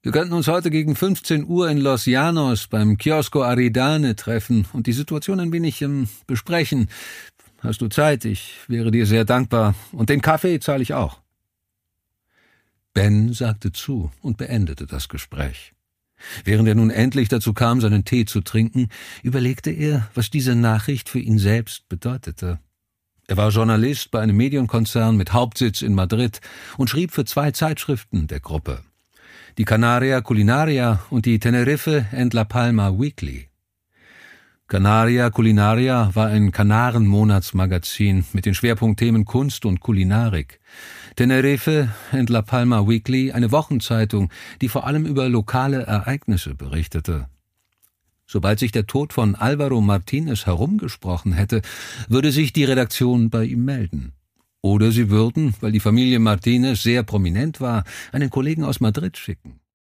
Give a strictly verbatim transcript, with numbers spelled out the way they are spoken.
Wir könnten uns heute gegen fünfzehn Uhr in Los Llanos beim Kiosco Aridane treffen und die Situation ein wenig ähm, besprechen. Hast du Zeit? Ich wäre dir sehr dankbar. Und den Kaffee zahle ich auch.« Ben sagte zu und beendete das Gespräch. Während er nun endlich dazu kam, seinen Tee zu trinken, überlegte er, was diese Nachricht für ihn selbst bedeutete. Er war Journalist bei einem Medienkonzern mit Hauptsitz in Madrid und schrieb für zwei Zeitschriften der Gruppe: die Canaria Culinaria und die Tenerife and La Palma Weekly. Canaria Culinaria war ein Kanaren-Monatsmagazin mit den Schwerpunktthemen Kunst und Kulinarik. Tenerife and La Palma Weekly, eine Wochenzeitung, die vor allem über lokale Ereignisse berichtete. Sobald sich der Tod von Álvaro Martínez herumgesprochen hätte, würde sich die Redaktion bei ihm melden. Oder sie würden, weil die Familie Martínez sehr prominent war, einen Kollegen aus Madrid schicken.